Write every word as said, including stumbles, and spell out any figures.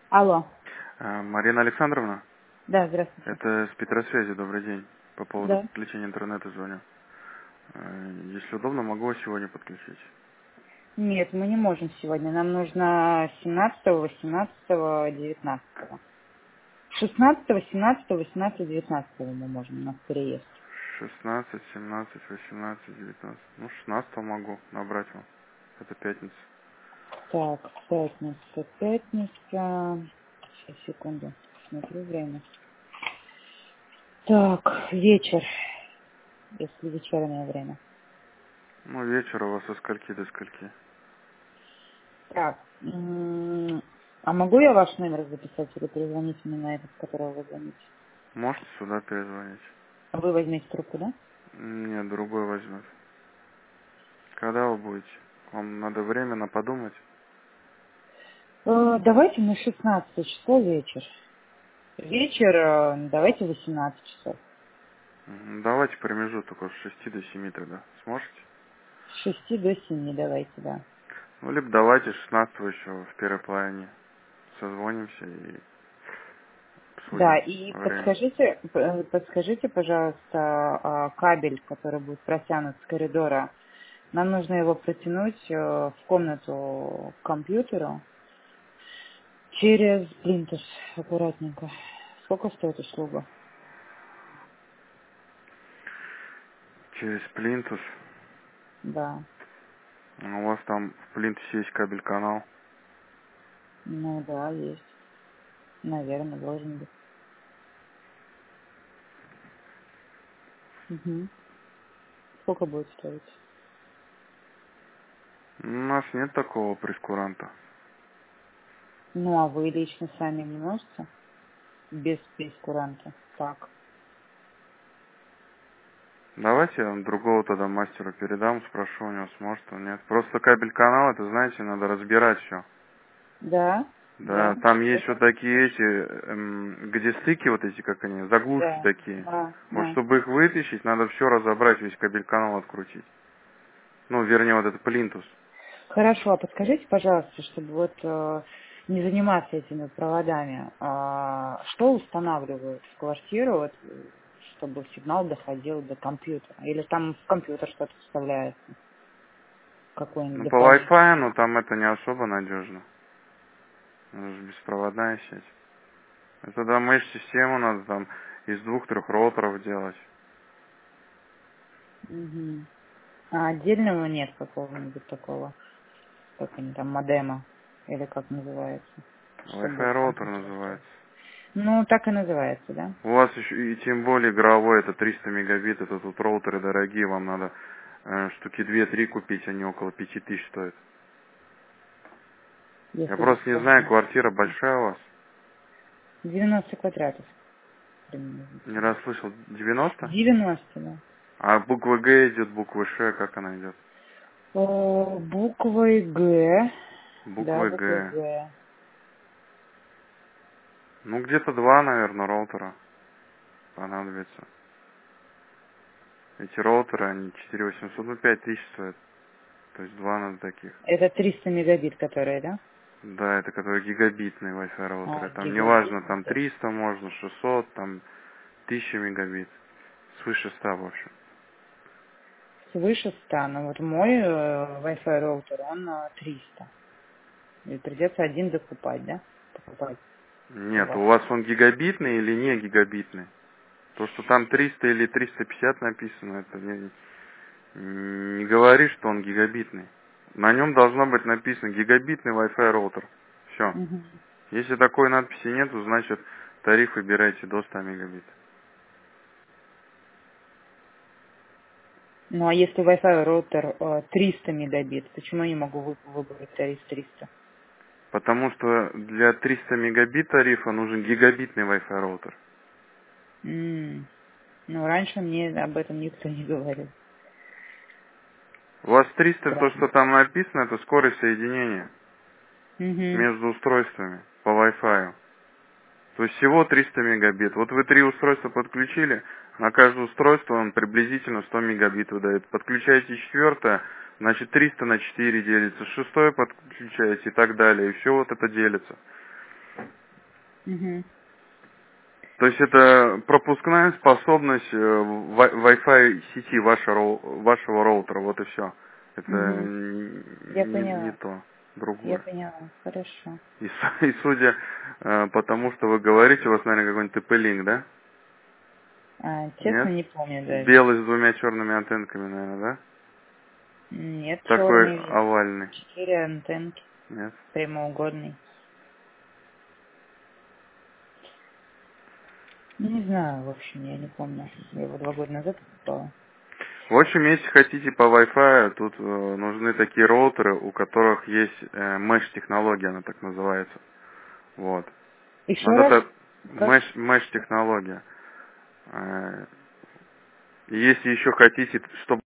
Алло. А, Марина Александровна, Да, здравствуйте. это с Петросвязи, добрый день. По поводу Да. подключения интернета звоню. Э, Если удобно, могу вас сегодня подключить. Нет, мы не можем сегодня. Нам нужно семнадцатого, восемнадцатого, девятнадцатого. шестнадцатого, семнадцатого, восемнадцатого, девятнадцатого мы можем, у нас переезд. шестнадцать, семнадцать, восемнадцать, девятнадцать. Ну, шестнадцатого могу набрать вам. Это пятница. Так, пятница, пятница. Сейчас, секунду, смотрю время. Так, вечер, если вечернее время. Ну, вечер у вас со скольки до скольки? Так, м, а могу я ваш номер записать или перезвонить мне на этот, с которого вы звоните? Можете сюда перезвонить? Вы возьмете трубку, да? Нет, другой возьмет. Когда вы будете? Вам надо временно подумать. Э, Давайте на шестнадцатое число вечер. Вечер, э, давайте восемнадцать часов. Мгм. Давайте промежуток от шести до семи тогда. Сможете? С шести до семи давайте, да. Ну, либо давайте шестнадцатого еще в первой половине. Созвонимся и Да, обсудим и время. подскажите, п- подскажите, пожалуйста, а, кабель, который будет протянут с коридора. Нам нужно его протянуть э, в комнату к компьютеру через плинтус, аккуратненько. Сколько стоит услуга? Через плинтус. Да, У вас там в плинтусе есть кабель-канал. ну да, есть. Наверное, должен быть. Мгм. Сколько будет стоить? У нас нет такого прескуранта. Ну, а вы лично сами не можете? Без прескуранта. Так. Давайте я вам другого тогда мастера передам, спрошу у него, сможет он, нет. Просто кабель-канал, это, знаете, надо разбирать все. Да? Да, Да? там есть вот Это? такие эти, эм, где стыки вот эти, как они, заглушки Да. такие. Да, Вот да. чтобы их вытащить, надо все разобрать, весь кабель-канал открутить. Ну, вернее, вот этот плинтус. Хорошо, а подскажите, пожалуйста, чтобы вот э, не заниматься этими проводами, а, что устанавливают в квартиру, вот, э, чтобы сигнал доходил до компьютера? Или там в компьютер что-то вставляется, какой-нибудь Ну, по дополнительный? Wi-Fi, ну, там это не особо надежно. Это же беспроводная сеть. Это да, меш-систему надо там из двух-трех роутеров делать. Угу. А отдельного нет какого-нибудь такого, как они там, модема, или как называется, чтобы Wi-Fi в роутер компьютере называется. ставить? Ну, так и называется, да? У вас еще и тем более игровой, это триста мегабит, это тут роутеры дорогие, вам надо э, штуки две-три купить, они около пяти тысяч стоят. Я Если просто не знаю, дополнительно. квартира большая у вас? девяносто квадратов Не приблизительно. расслышал. девяносто? девяносто, да. А буква Г идет, буква Ш, как она идет? О, буквой Г. Да, Буква буквой Г. Г. Ну, где-то два, наверное, роутера понадобится. Эти роутеры, они четыре тысячи восемьсот, ну, пять тысяч стоят. То есть два надо таких. Это триста мегабит, которые, да? Да, это которые гигабитные Wi-Fi роутеры. А, Там неважно, гигабитные там тоже. триста можно, шестьсот, там тысяча мегабит. Свыше ста, в общем. Свыше ста. Но вот мой э, Wi-Fi роутер, он э, триста. И придется один докупать, да? Покупать у Нет, вас. у вас он гигабитный или не гигабитный? То, что там триста или триста пятьдесят написано, это не, не говорит, что он гигабитный. На нем должно быть написано гигабитный Wi-Fi роутер. Все. Мгм. Если такой надписи нету, значит тариф выбирайте до ста мегабит. Ну, а если Wi-Fi роутер э, триста мегабит, почему я не могу вы- выбрать тариф триста? Потому что для триста мегабит тарифа нужен гигабитный Wi-Fi роутер. М. Ну, раньше мне об этом никто не говорил. У вас триста, то, Странно. что там написано, это скорость соединения Угу. между устройствами по Wi-Fi. То есть всего триста мегабит. Вот вы три устройства подключили, на каждое устройство он приблизительно сто мегабит выдает. Подключаете четвертое, значит триста на четыре делится, шестое подключаете и так далее. И все вот это делится. Угу. То есть это пропускная способность э, wi- Wi-Fi сети вашего, вашего роутера, вот и все. Это Угу. Я не, не поняла. то, Я другое. поняла. Хорошо. И, с- и судя э, по тому, что вы говорите, у вас, наверное, какой-нибудь тэ пэ-линк, да? А, честно, Нет? не помню даже. Белый с двумя черными антенками, наверное, да? Нет, Такой черный, овальный. четыре антенки, Нет? прямоугольный. Ну, не знаю, в общем, я не помню. Я его два года назад покупала. В общем, если хотите по Wi-Fi, тут э, нужны такие роутеры, у которых есть э, mesh-технология, она так называется. Вот. Еще Вот раз? это Как? mesh, mesh-технология. Э, Если еще хотите, чтобы